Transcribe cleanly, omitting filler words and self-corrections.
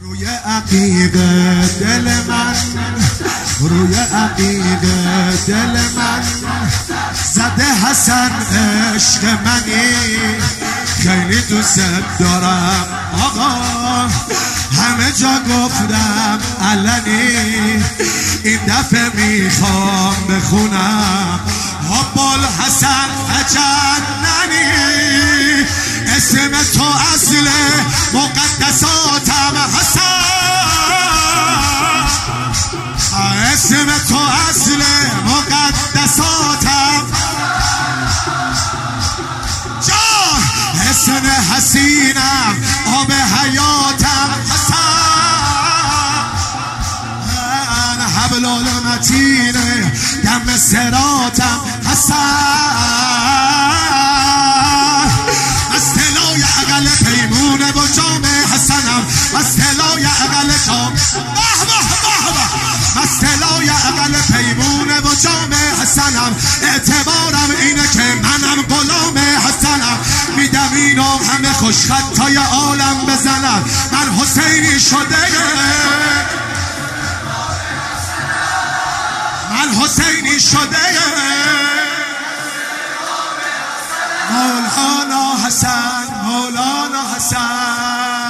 روی عقیقه دل من، روی عقیقه دل من زده حسن عشق منی، خیلی دوست دارم آقا، همه جا گفتم علنی، این دفعه میخوام بخونم حبال حسن جننی، اسم تو اصل مقدساتم حسن، اسم تو اصل مقدساتم جان، حسن حسینم آب حیاتم حسن، حبل المتین دم صراطم حسن، از طلای عقل پیمونه و جام حسنم، از طلای عقل جام از طلای عقل پیمونه و جام حسنم، اعتبارم اینه که منم غلام حسنم، میدم اینو همه خوشخطای عالم بزنم، من حسینی شده، من حسینی شده، مولانا حسن، مولانا حسن.